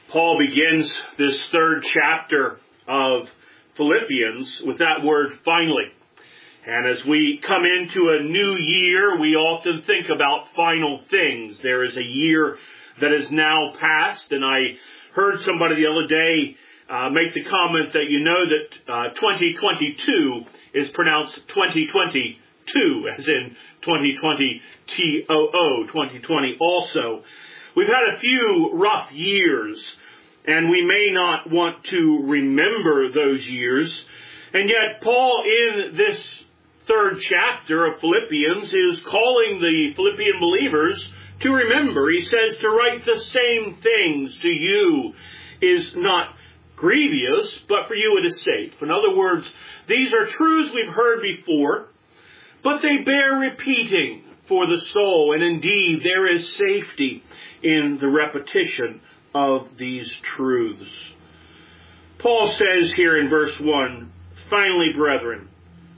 Paul begins this third chapter of Philippians with that word finally. And as we come into a new year, we often think about final things. There is a year that is now past, and I heard somebody the other day make the comment that you know that 2022 is pronounced 2022, as in 2020, T-O-O, 2020 also. We've had a few rough years, and we may not want to remember those years. And yet, Paul, in this third chapter of Philippians, is calling the Philippian believers to remember. He says to write the same things to you is not grievous, but for you it is safe. In other words, these are truths we've heard before, but they bear repeating for the soul. And indeed, there is safety in the repetition of these truths. Paul says here in verse 1, finally, brethren,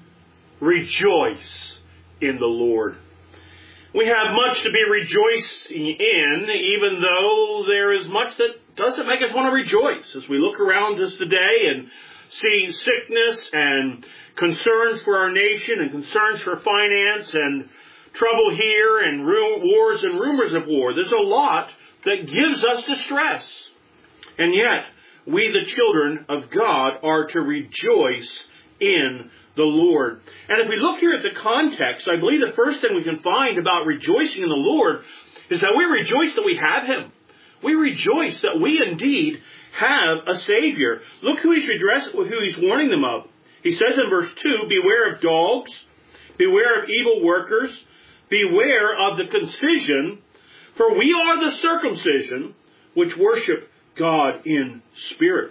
rejoice in the Lord. We have much to be rejoicing in, even though there is much that doesn't make us want to rejoice. As we look around us today and see sickness and concerns for our nation and concerns for finance and trouble here and wars and rumors of war, there's a lot that gives us distress. And yet, we the children of God are to rejoice in the Lord. And if we look here at the context, I believe the first thing we can find about rejoicing in the Lord is that we rejoice that we have Him. We rejoice that we indeed have a Savior. Look who He's warning them of. He says in verse 2, beware of dogs, beware of evil workers, beware of the concision, for we are the circumcision which worship God in spirit.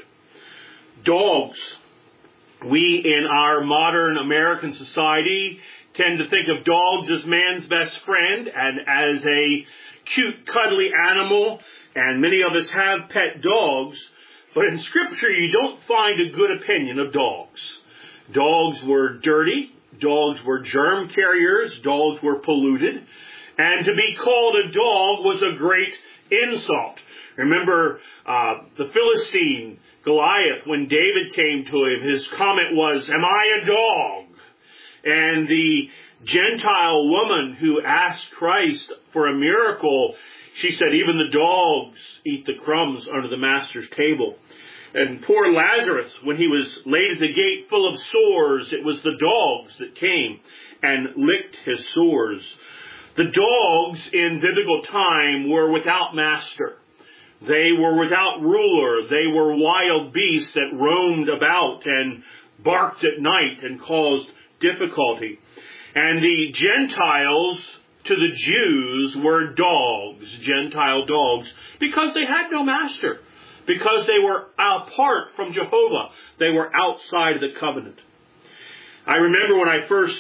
Dogs. We in our modern American society tend to think of dogs as man's best friend and as a cute, cuddly animal, and many of us have pet dogs, but in Scripture you don't find a good opinion of dogs. Dogs were dirty, dogs were germ carriers, dogs were polluted, and to be called a dog was a great insult. Remember the Philistine Goliath, when David came to him, his comment was, am I a dog? And the Gentile woman who asked Christ for a miracle, she said, even the dogs eat the crumbs under the master's table. And poor Lazarus, when he was laid at the gate full of sores, it was the dogs that came and licked his sores. The dogs in biblical time were without master. They were without ruler. They were wild beasts that roamed about and barked at night and caused difficulty. And the Gentiles to the Jews were dogs, Gentile dogs, because they had no master, because they were apart from Jehovah. They were outside of the covenant. I remember when I first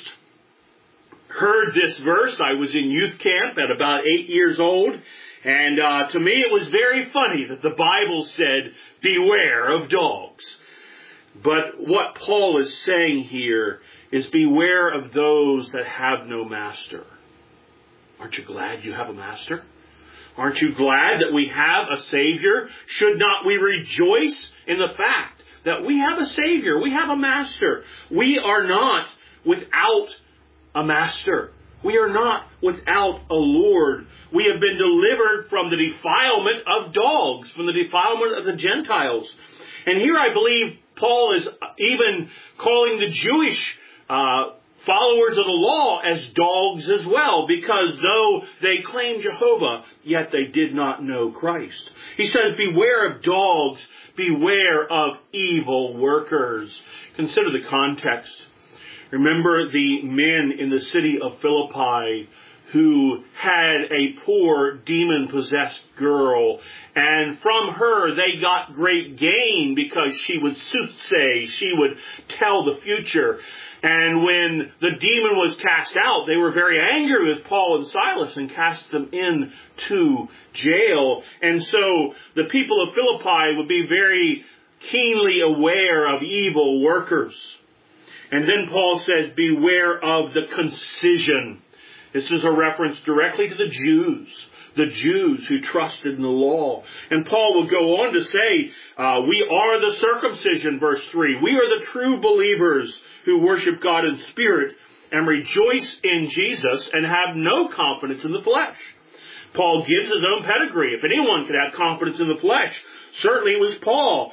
heard this verse, I was in youth camp at about 8 years old. And to me, it was very funny that the Bible said, beware of dogs. But what Paul is saying here is beware of those that have no master. Aren't you glad you have a master? Aren't you glad that we have a Savior? Should not we rejoice in the fact that we have a Savior? We have a master. We are not without a master. We are not without a Lord. We have been delivered from the defilement of dogs, from the defilement of the Gentiles. And here I believe Paul is even calling the Jewish followers of the law as dogs as well, because though they claim Jehovah, yet they did not know Christ. He says, beware of dogs, beware of evil workers. Consider the context. Remember the men in the city of Philippi who had a poor demon-possessed girl, and from her they got great gain because she would soothsay, she would tell the future. And when the demon was cast out, they were very angry with Paul and Silas and cast them into jail. And so the people of Philippi would be very keenly aware of evil workers. And then Paul says, beware of the concision. This is a reference directly to the Jews. the Jews who trusted in the law. And Paul will go on to say, we are the circumcision, verse 3. We are the true believers who worship God in spirit and rejoice in Jesus and have no confidence in the flesh. Paul gives his own pedigree. If anyone could have confidence in the flesh, certainly it was Paul.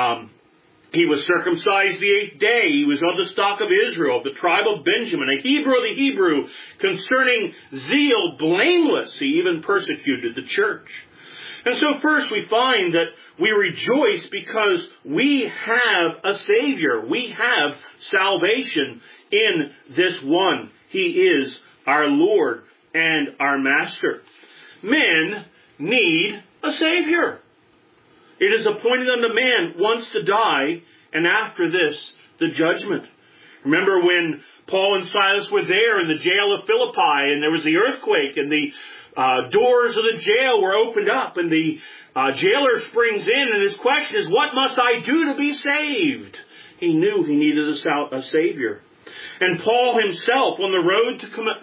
He was circumcised the 8th day. He was of the stock of Israel, of the tribe of Benjamin, a Hebrew of the Hebrew, concerning zeal blameless. He even persecuted the church. And so first we find that we rejoice because we have a Savior. We have salvation in this one. He is our Lord and our Master. Men need a Savior. It is appointed unto man once to die, and after this, the judgment. Remember when Paul and Silas were there in the jail of Philippi, and there was the earthquake, and the doors of the jail were opened up, and the jailer springs in, and his question is, what must I do to be saved? He knew he needed a Savior. And Paul himself on the road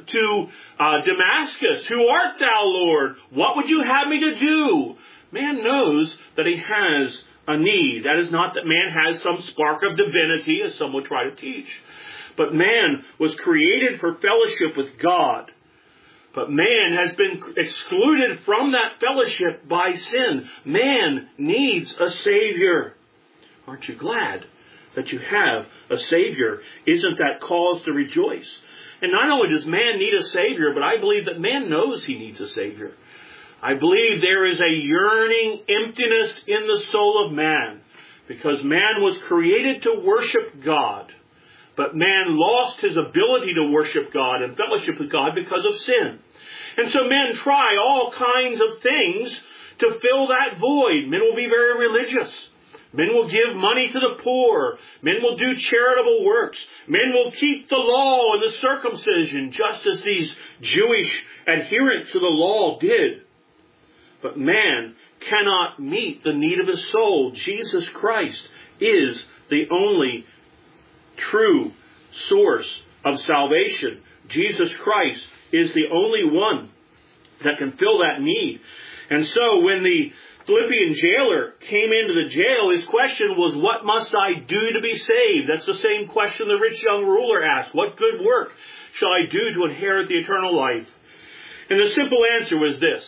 to Damascus, who art thou, Lord? What would you have me to do? Man knows that he has a need. That is not that man has some spark of divinity, as some would try to teach. But man was created for fellowship with God. But man has been excluded from that fellowship by sin. Man needs a Savior. Aren't you glad that you have a Savior? Isn't that cause to rejoice? And not only does man need a Savior, but I believe that man knows he needs a Savior. I believe there is a yearning emptiness in the soul of man, because man was created to worship God, but man lost his ability to worship God and fellowship with God because of sin. And so men try all kinds of things to fill that void. Men will be very religious. Men will give money to the poor. Men will do charitable works. Men will keep the law and the circumcision, just as these Jewish adherents to the law did. But man cannot meet the need of his soul. Jesus Christ is the only true source of salvation. Jesus Christ is the only one that can fill that need. And so when the Philippian jailer came into the jail, his question was, what must I do to be saved? That's the same question the rich young ruler asked. What good work shall I do to inherit the eternal life? And the simple answer was this: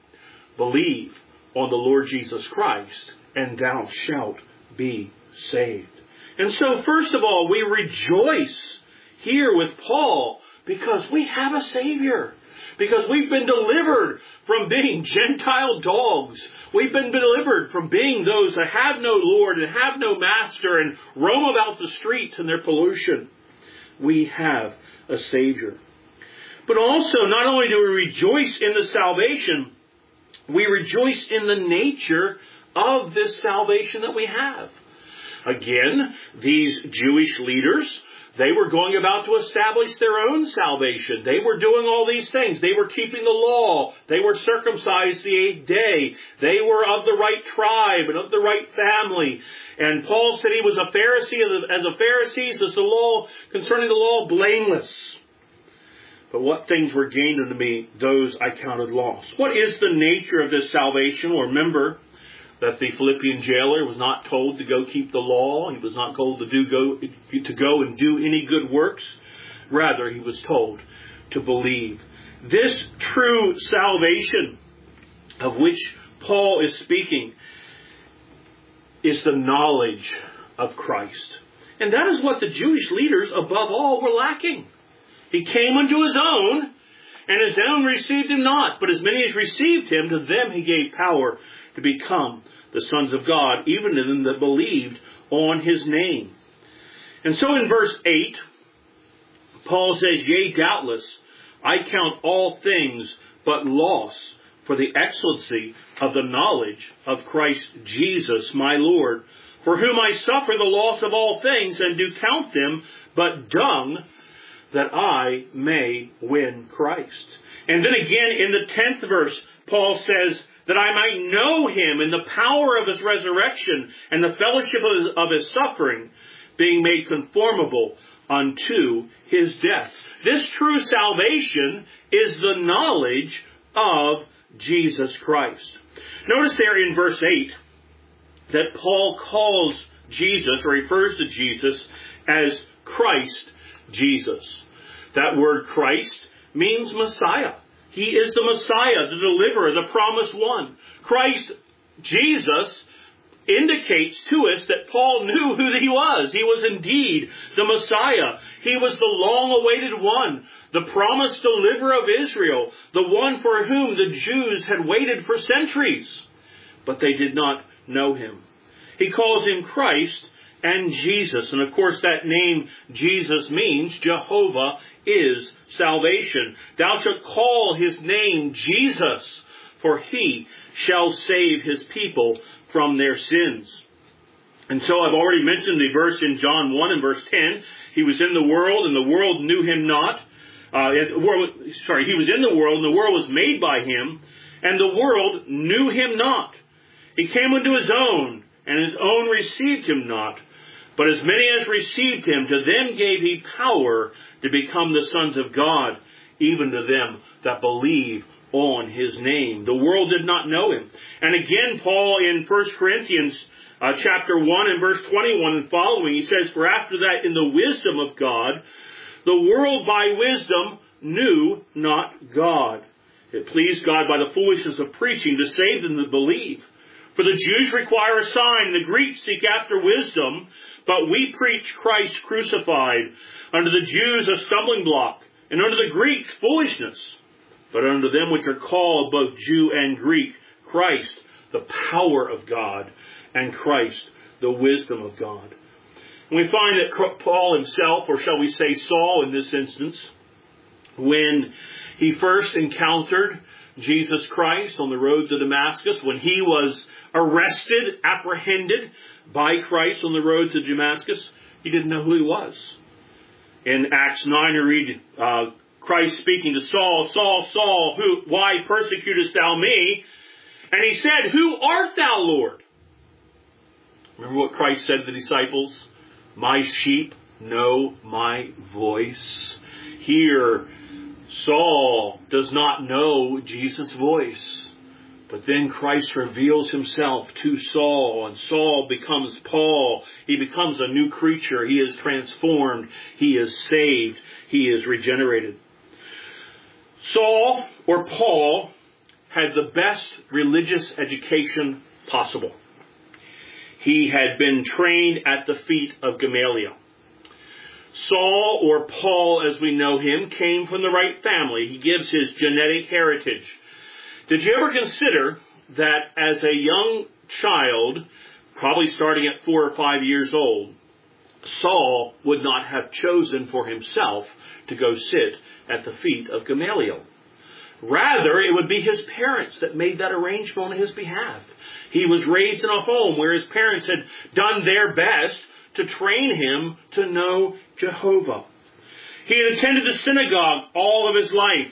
believe on the Lord Jesus Christ, and thou shalt be saved. And so, first of all, we rejoice here with Paul because we have a Savior. Because we've been delivered from being Gentile dogs. We've been delivered from being those that have no Lord and have no Master and roam about the streets in their pollution. We have a Savior. But also, not only do we rejoice in the salvation, we rejoice in the nature of this salvation that we have. Again, these Jewish leaders, they were going about to establish their own salvation. They were doing all these things. They were keeping the law. They were circumcised the 8th day. They were of the right tribe and of the right family. And Paul said he was a Pharisee. As a Pharisee, says the law, concerning the law, blameless. But what things were gained unto me, those I counted loss. What is the nature of this salvation? Well, remember that the Philippian jailer was not told to go keep the law. He was not told to go and do any good works. Rather, he was told to believe. This true salvation of which Paul is speaking is the knowledge of Christ. And that is what the Jewish leaders, above all, were lacking. He came unto his own, and his own received him not. But as many as received him, to them he gave power to become the sons of God, even to them that believed on his name. And so in verse 8, Paul says, yea, doubtless, I count all things but loss for the excellency of the knowledge of Christ Jesus, my Lord, for whom I suffer the loss of all things, and do count them but dung, that I may win Christ. And then again in the 10th verse, Paul says, that I might know him in the power of his resurrection and the fellowship of his suffering, being made conformable unto his death. This true salvation is the knowledge of Jesus Christ. Notice there in verse 8 that Paul calls Jesus, or refers to Jesus, as Christ Jesus. That word Christ means Messiah. He is the Messiah, the deliverer, the promised one. Christ Jesus indicates to us that Paul knew who he was. He was indeed the Messiah. He was the long-awaited one, the promised deliverer of Israel, the one for whom the Jews had waited for centuries, but they did not know him. He calls him Christ and Jesus. And of course that name Jesus means Jehovah is salvation. Thou shalt call his name Jesus, for he shall save his people from their sins. And so I've already mentioned the verse in John 1 and verse 10. He was in the world and the world knew him not. He was in the world and the world was made by him, and the world knew him not. He came unto his own, and his own received him not. But as many as received him, to them gave he power to become the sons of God, even to them that believe on his name. The world did not know him. And again, Paul in 1 Corinthians chapter 1 and verse 21 and following, he says, for after that, in the wisdom of God, the world by wisdom knew not God. It pleased God by the foolishness of preaching to save them that believe. For the Jews require a sign, the Greeks seek after wisdom, but we preach Christ crucified, unto the Jews a stumbling block, and unto the Greeks foolishness. But unto them which are called, both Jew and Greek, Christ, the power of God, and Christ, the wisdom of God. And we find that Paul himself, or shall we say Saul in this instance, when he first encountered Jesus Christ on the road to Damascus, when he was arrested, apprehended by Christ on the road to Damascus, he didn't know who he was. In Acts 9 we read Christ speaking to Saul, Saul, Saul, why persecutest thou me? And he said, who art thou, Lord? Remember what Christ said to the disciples? My sheep know my voice. Here, Saul does not know Jesus' voice. But then Christ reveals himself to Saul, and Saul becomes Paul. He becomes a new creature. He is transformed. He is saved. He is regenerated. Saul, or Paul, had the best religious education possible. He had been trained at the feet of Gamaliel. Saul, or Paul as we know him, came from the right family. He gives his genetic heritage. Did you ever consider that as a young child, probably starting at 4 or 5 years old, Saul would not have chosen for himself to go sit at the feet of Gamaliel? Rather, it would be his parents that made that arrangement on his behalf. He was raised in a home where his parents had done their best to train him to know Jehovah. He had attended the synagogue all of his life.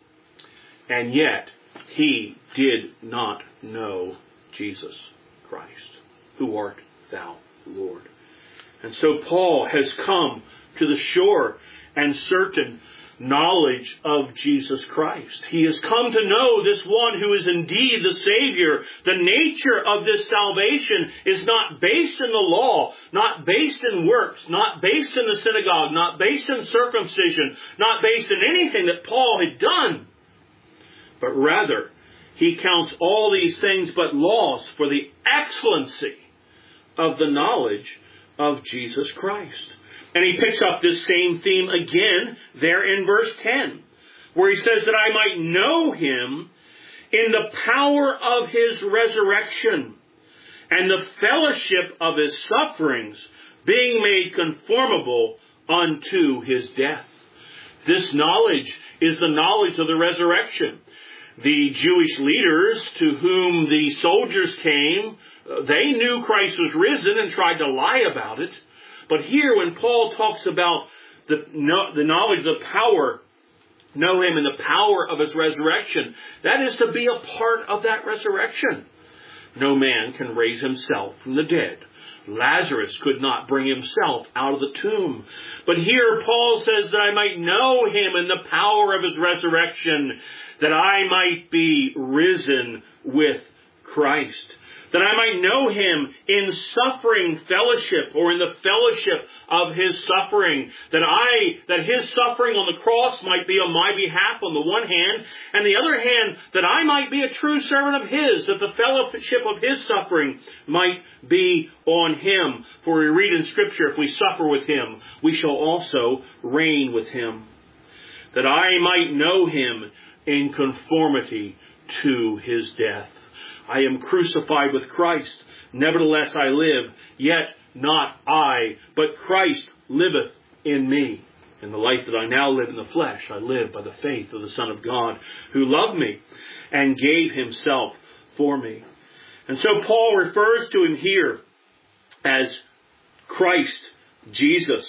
And yet, he did not know Jesus Christ. Who art thou, Lord? And so Paul has come to the sure and certain knowledge of Jesus Christ. He has come to know this one who is indeed the Savior. The nature of this salvation is not based in the law, not based in works, not based in the synagogue, not based in circumcision, not based in anything that Paul had done. But rather, he counts all these things but loss for the excellency of the knowledge of Jesus Christ. And he picks up this same theme again there in verse 10, where he says that I might know him in the power of his resurrection and the fellowship of his sufferings, being made conformable unto his death. This knowledge is the knowledge of the resurrection. The Jewish leaders to whom the soldiers came, they knew Christ was risen and tried to lie about it. But here when Paul talks about the knowledge, the power, know him in the power of his resurrection, that is to be a part of that resurrection. No man can raise himself from the dead. Lazarus could not bring himself out of the tomb. But here Paul says that I might know him in the power of his resurrection, that I might be risen with Christ. That I might know him in suffering fellowship, or in the fellowship of his suffering. That his suffering on the cross might be on my behalf on the one hand, and the other hand, that I might be a true servant of his, that the fellowship of his suffering might be on him. For we read in Scripture, if we suffer with him, we shall also reign with him. That I might know him in conformity to his death. I am crucified with Christ. Nevertheless I live, yet not I, but Christ liveth in me. In the life that I now live in the flesh, I live by the faith of the Son of God, who loved me and gave himself for me. And so Paul refers to him here as Christ Jesus.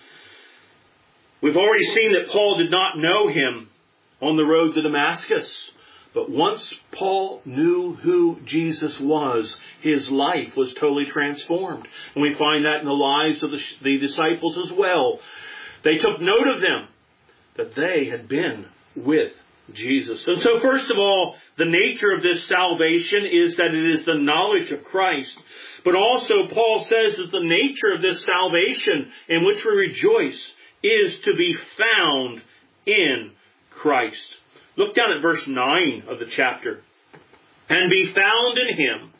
We've already seen that Paul did not know him on the road to Damascus. But once Paul knew who Jesus was, his life was totally transformed. And we find that in the lives of the disciples as well. They took note of them, that they had been with Jesus. And so first of all, the nature of this salvation is that it is the knowledge of Christ. But also Paul says that the nature of this salvation in which we rejoice is to be found in Christ. Look down at verse 9 of the chapter. And be found in him,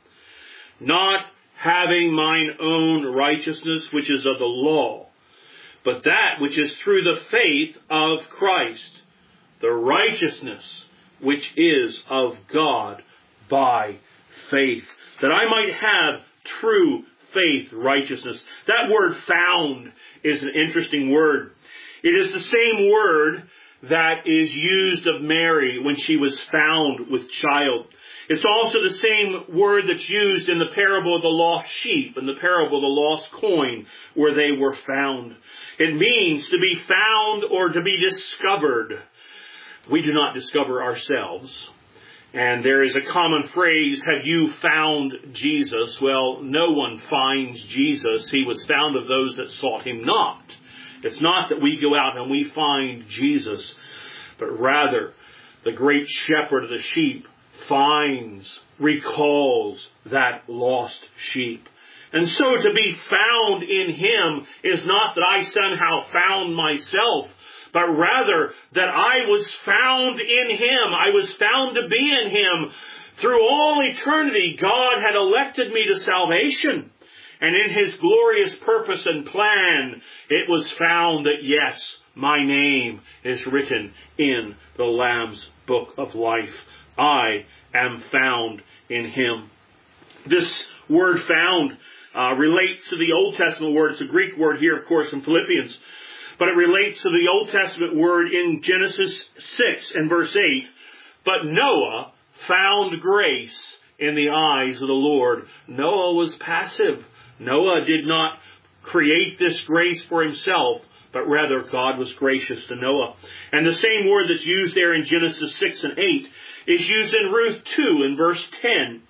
not having mine own righteousness, which is of the law, but that which is through the faith of Christ, the righteousness which is of God by faith, that I might have true faith righteousness. That word found is an interesting word. It is the same word that is used of Mary when she was found with child. It's also the same word that's used in the parable of the lost sheep and the parable of the lost coin, where they were found. It means to be found or to be discovered. We do not discover ourselves. And there is a common phrase, have you found Jesus? Well, no one finds Jesus. He was found of those that sought him not. It's not that we go out and we find Jesus, but rather the great shepherd of the sheep finds, recalls that lost sheep. And so to be found in him is not that I somehow found myself, but rather that I was found in him. I was found to be in him. Through all eternity, God had elected me to salvation. And in his glorious purpose and plan, it was found that, yes, my name is written in the Lamb's book of life. I am found in him. This word found relates to the Old Testament word. It's a Greek word here, of course, in Philippians. But it relates to the Old Testament word in Genesis 6 and verse 8. But Noah found grace in the eyes of the Lord. Noah was passive. Noah did not create this grace for himself, but rather God was gracious to Noah. And the same word that's used there in Genesis 6 and 8 is used in Ruth 2 in verse 10.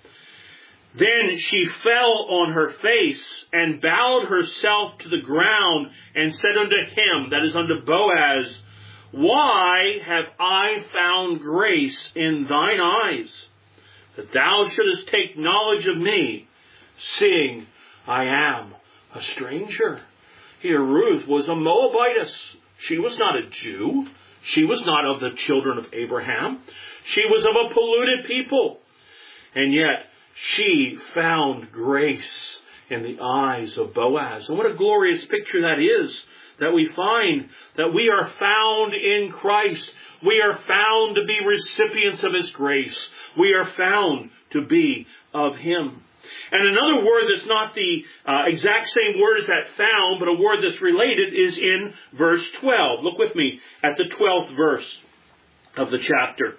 Then she fell on her face and bowed herself to the ground and said unto him, that is unto Boaz, why have I found grace in thine eyes, that thou shouldest take knowledge of me, seeing I am a stranger? Here Ruth was a Moabitess. She was not a Jew. She was not of the children of Abraham. She was of a polluted people. And yet she found grace in the eyes of Boaz. And what a glorious picture that is, that we find that we are found in Christ. We are found to be recipients of his grace. We are found to be of him. And another word that's not the exact same word as that found, but a word that's related, is in verse 12. Look with me at the 12th verse of the chapter.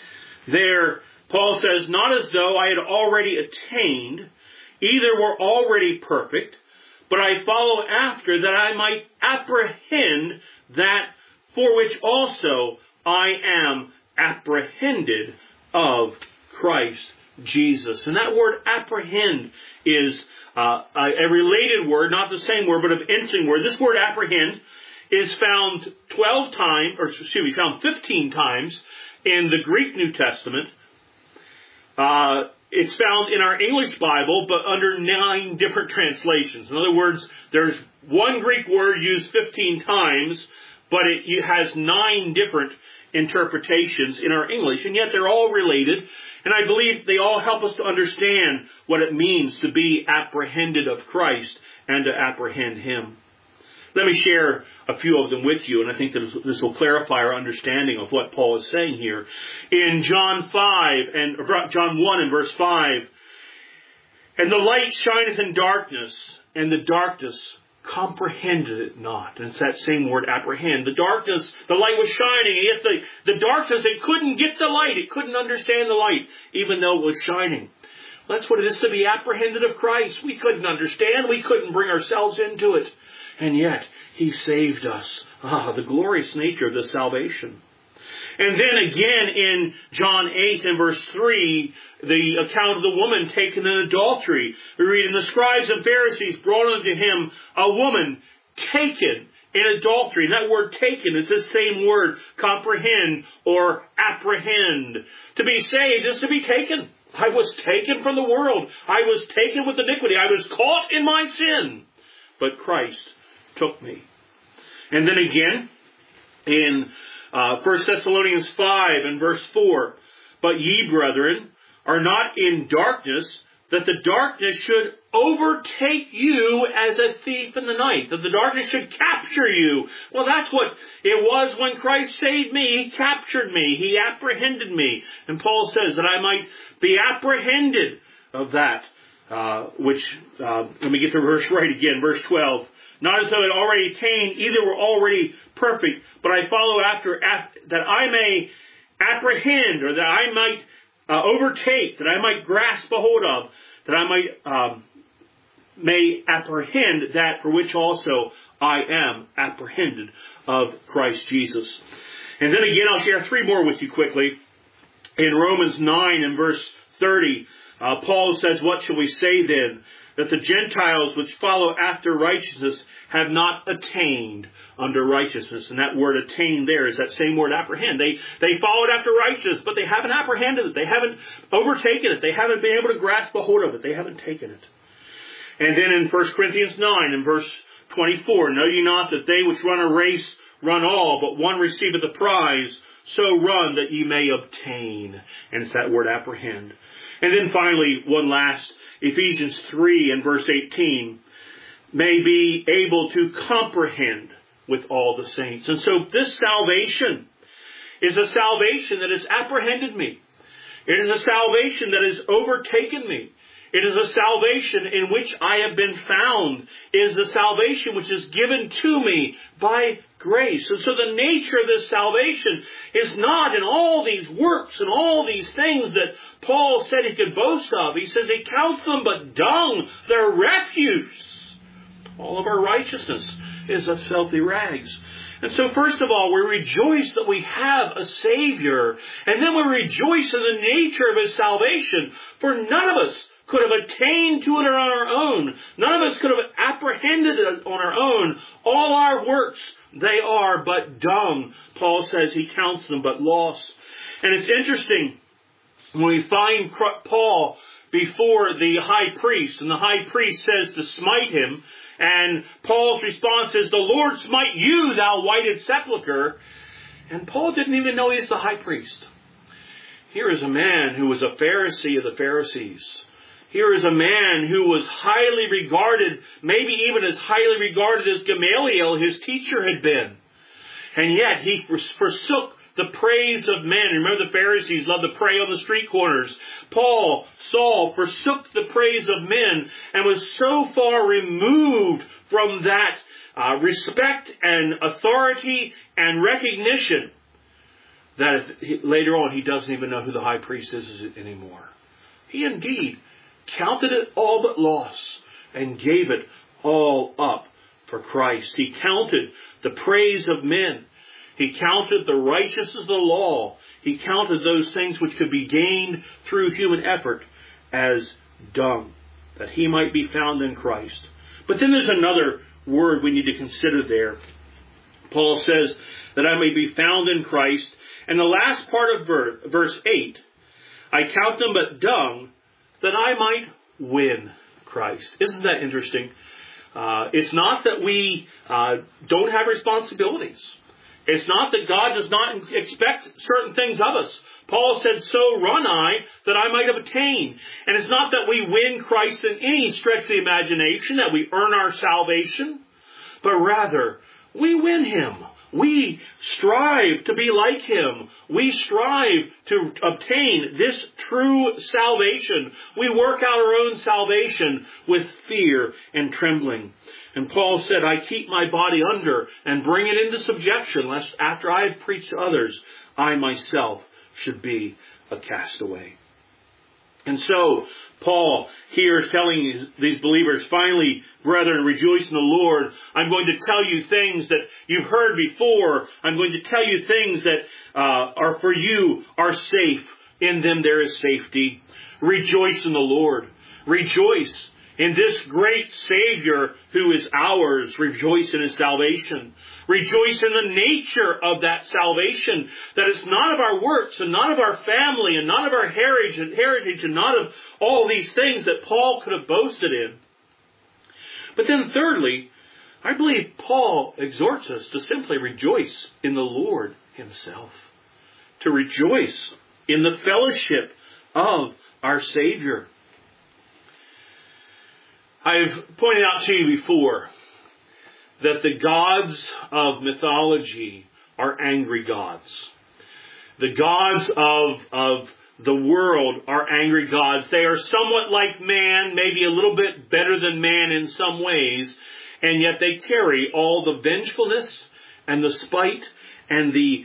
There, Paul says, not as though I had already attained, either were already perfect, but I follow after that I might apprehend that for which also I am apprehended of Christ Jesus. And that word apprehend is a related word, not the same word, but an interesting word. This word apprehend is found 15 times in the Greek New Testament. It's found in our English Bible, but under 9 different translations. In other words, there's one Greek word used 15 times, but it has 9 different interpretations in our English, and yet they're all related, and I believe they all help us to understand what it means to be apprehended of Christ and to apprehend Him. Let me share a few of them with you, and I think that this will clarify our understanding of what Paul is saying here. In John 1 and verse 5, "And the light shineth in darkness, and the darkness comprehended it not." And it's that same word, apprehend. The light was shining, and yet the darkness, it couldn't get the light. It couldn't understand the light, even though it was shining. That's what it is to be apprehended of Christ. We couldn't understand. We couldn't bring ourselves into it. And yet, He saved us. The glorious nature of this salvation. And then again in John 8 and verse 3, the account of the woman taken in adultery. We read, "And the scribes and Pharisees brought unto Him a woman taken in adultery." And that word taken is the same word, comprehend or apprehend. To be saved is to be taken. I was taken from the world. I was taken with iniquity. I was caught in my sin. But Christ took me. And then again in 1 Thessalonians 5 and verse 4, "But ye, brethren, are not in darkness, that the darkness should overtake you as a thief in the night." That the darkness should capture you. Well, that's what it was when Christ saved me. He captured me. He apprehended me. And Paul says that I might be apprehended of that, let me get the verse right again, verse 12. "Not as though it already attained, either were already perfect, but I follow after that I may apprehend," or that I might overtake, that I might grasp a hold of, that I may apprehend that for which also I am apprehended of Christ Jesus. And then again, I'll share 3 more with you quickly. In Romans 9 and verse 30, Paul says, "What shall we say then? That the Gentiles which follow after righteousness have not attained unto righteousness." And that word attained there is that same word apprehend. They followed after righteousness, but they haven't apprehended it. They haven't overtaken it. They haven't been able to grasp a hold of it. They haven't taken it. And then in 1 Corinthians 9 and verse 24, "Know ye not that they which run a race run all, but one receiveth the prize? So run that ye may obtain." And it's that word apprehend. And then finally, one last, Ephesians 3 and verse 18, "May be able to comprehend with all the saints." And so this salvation is a salvation that has apprehended me. It is a salvation that has overtaken me. It is a salvation in which I have been found. It is the salvation which is given to me by grace. And so the nature of this salvation is not in all these works and all these things that Paul said he could boast of. He says he counts them but dung, their refuse. All of our righteousness is as filthy rags. And so first of all, we rejoice that we have a Savior. And then we rejoice in the nature of His salvation. For none of us could have attained to it on our own. None of us could have apprehended it on our own. All our works, they are but dung. Paul says he counts them but loss. And it's interesting when we find Paul before the high priest, and the high priest says to smite him, and Paul's response is, "The Lord smite you, thou whited sepulchre." And Paul didn't even know he's the high priest. Here is a man who was a Pharisee of the Pharisees. Here is a man who was highly regarded, maybe even as highly regarded as Gamaliel, his teacher, had been. And yet he forsook the praise of men. Remember, the Pharisees loved to pray on the street corners. Saul forsook the praise of men and was so far removed from that respect and authority and recognition that later on he doesn't even know who the high priest is anymore. He indeed counted it all but loss and gave it all up for Christ. He counted the praise of men. He counted the righteousness of the law. He counted those things which could be gained through human effort. as dung, that he might be found in Christ. But then there's another word we need to consider there. Paul says that I may be found in Christ. And the last part of verse 8, I count them but dung, that I might win Christ. Isn't that interesting? It's not that we don't have responsibilities. It's not that God does not expect certain things of us. Paul said, so run I, that I might obtain. And it's not that we win Christ in any stretch of the imagination, that we earn our salvation, but rather, we win Him. We strive to be like Him. We strive to obtain this true salvation. We work out our own salvation with fear and trembling. And Paul said, I keep my body under and bring it into subjection, lest after I have preached to others, I myself should be a castaway. And so, Paul here is telling these believers, finally, brethren, rejoice in the Lord. I'm going to tell you things that you've heard before. I'm going to tell you things that are for you, are safe. In them there is safety. Rejoice in the Lord. Rejoice in this great Savior who is ours. Rejoice in His salvation. Rejoice in the nature of that salvation, that it's not of our works and not of our family and not of our heritage and not of all these things that Paul could have boasted in. But then thirdly, I believe Paul exhorts us to simply rejoice in the Lord Himself. To rejoice in the fellowship of our Savior. I've pointed out to you before that the gods of mythology are angry gods. The gods of the world are angry gods. They are somewhat like man, maybe a little bit better than man in some ways, and yet they carry all the vengefulness and the spite and the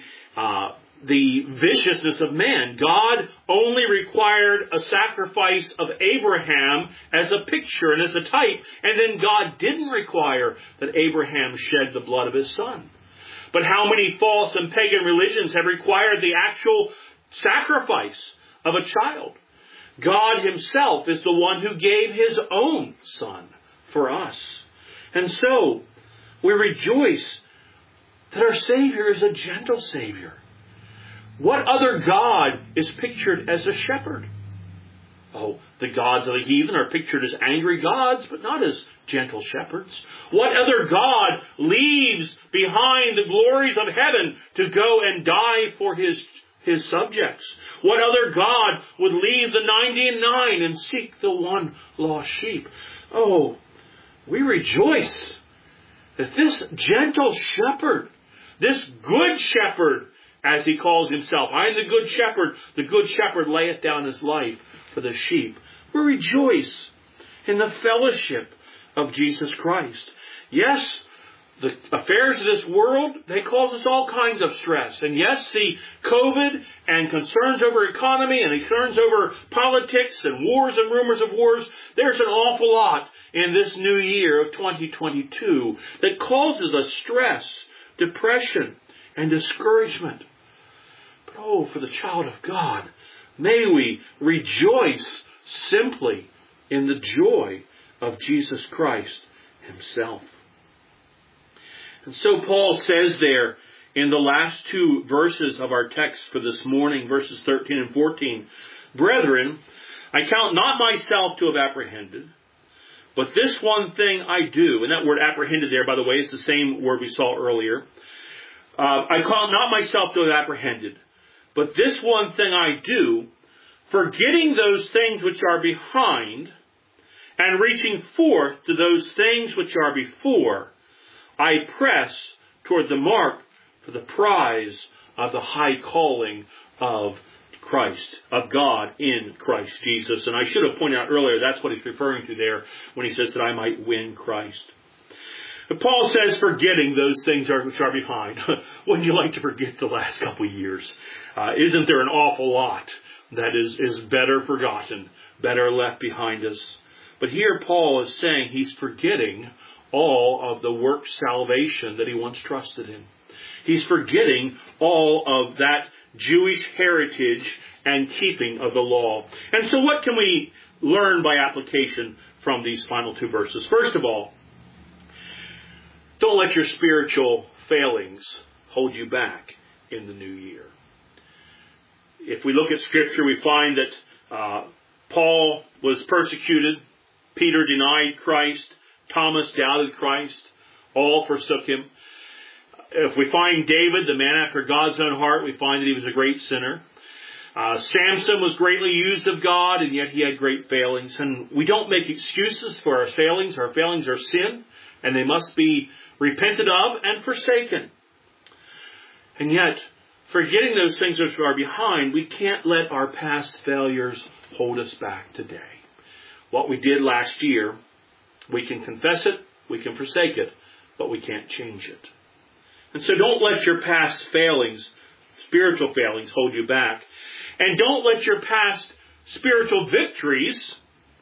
viciousness of man. God only required a sacrifice of Abraham as a picture and as a type, and then God didn't require that Abraham shed the blood of his son. But how many false and pagan religions have required the actual sacrifice of a child? God Himself is the one who gave His own Son for us. And so, we rejoice that our Savior is a gentle Savior. What other God is pictured as a shepherd? Oh, the gods of the heathen are pictured as angry gods, but not as gentle shepherds. What other God leaves behind the glories of heaven to go and die for his subjects? What other God would leave the 99 and seek the one lost sheep? Oh, we rejoice that this gentle shepherd, this good shepherd, as He calls Himself, I am the good shepherd layeth down His life for the sheep. We rejoice in the fellowship of Jesus Christ. Yes, the affairs of this world, they cause us all kinds of stress. And yes, the COVID and concerns over economy and concerns over politics and wars and rumors of wars, there's an awful lot in this new year of 2022 that causes us stress, depression, and discouragement. But oh, for the child of God, may we rejoice simply in the joy of Jesus Christ Himself. And so Paul says there in the last two verses of our text for this morning, verses 13 and 14, Brethren, I count not myself to have apprehended, but this one thing I do. And that word apprehended there, by the way, is the same word we saw earlier. I count not myself to have apprehended, but this one thing I do, forgetting those things which are behind, and reaching forth to those things which are before, I press toward the mark for the prize of the high calling of Christ, of God in Christ Jesus. And I should have pointed out earlier, that's what he's referring to there when he says that I might win Christ. But Paul says, forgetting those things which are behind. Wouldn't you like to forget the last couple of years? Isn't there an awful lot that is better forgotten, better left behind us? But here Paul is saying he's forgetting all of the work salvation that he once trusted in. He's forgetting all of that Jewish heritage and keeping of the law. And so what can we learn by application from these final two verses. First of all, don't let your spiritual failings hold you back in the new year. If we look at Scripture, we find that Paul was persecuted, Peter denied Christ, Thomas doubted Christ, all forsook him. If we find David, the man after God's own heart, we find that he was a great sinner. Samson was greatly used of God, and yet he had great failings. And we don't make excuses for our failings. Our failings are sin, and they must be repented of and forsaken. And yet, forgetting those things which are behind, we can't let our past failures hold us back today. What we did last year, we can confess it, we can forsake it, but we can't change it. And so don't let your past failings, spiritual failings, hold you back. And don't let your past spiritual victories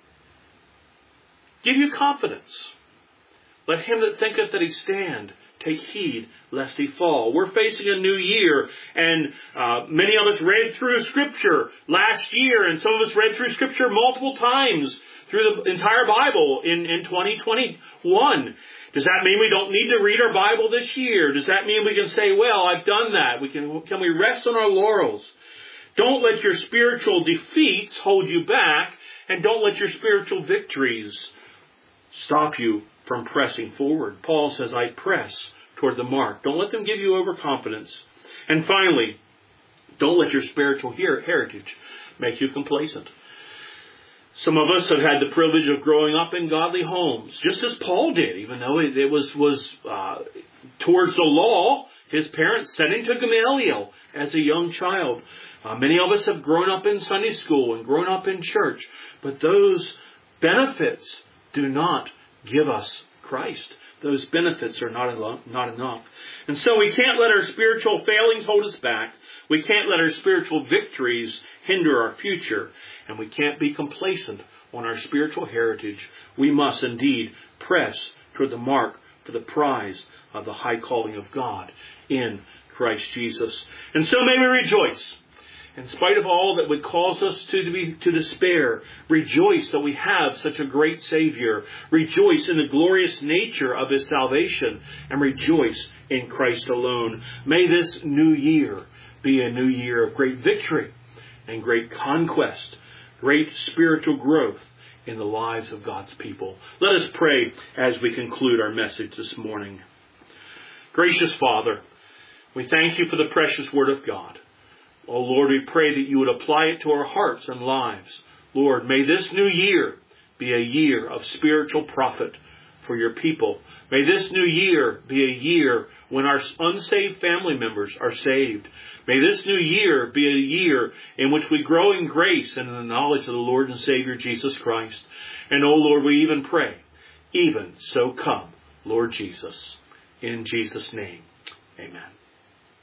give you confidence. Let him that thinketh that he stand take heed lest he fall. We're facing a new year, and many of us read through Scripture last year, and some of us read through Scripture multiple times through the entire Bible in 2021. Does that mean we don't need to read our Bible this year? Does that mean we can say, well, I've done that? Can we rest on our laurels? Don't let your spiritual defeats hold you back, and don't let your spiritual victories stop you from pressing forward. Paul says, I press toward the mark. Don't let them give you overconfidence. And finally, don't let your spiritual heritage make you complacent. Some of us have had the privilege of growing up in godly homes, just as Paul did, even though it was towards the law. His parents sent him to Gamaliel as a young child. Many of us have grown up in Sunday school and grown up in church, but those benefits do not give us Christ. Those benefits are not enough. And so we can't let our spiritual failings hold us back. We can't let our spiritual victories hinder our future. And we can't be complacent on our spiritual heritage. We must indeed press toward the mark for the prize of the high calling of God in Christ Jesus. And so may we rejoice. In spite of all that would cause us to despair, rejoice that we have such a great Savior. Rejoice in the glorious nature of His salvation, and rejoice in Christ alone. May this new year be a new year of great victory and great conquest, great spiritual growth in the lives of God's people. Let us pray as we conclude our message this morning. Gracious Father, we thank You for the precious Word of God. Oh Lord, we pray that You would apply it to our hearts and lives. Lord, may this new year be a year of spiritual profit for Your people. May this new year be a year when our unsaved family members are saved. May this new year be a year in which we grow in grace and in the knowledge of the Lord and Savior Jesus Christ. And oh Lord, we even pray, even so come, Lord Jesus. In Jesus' name, amen.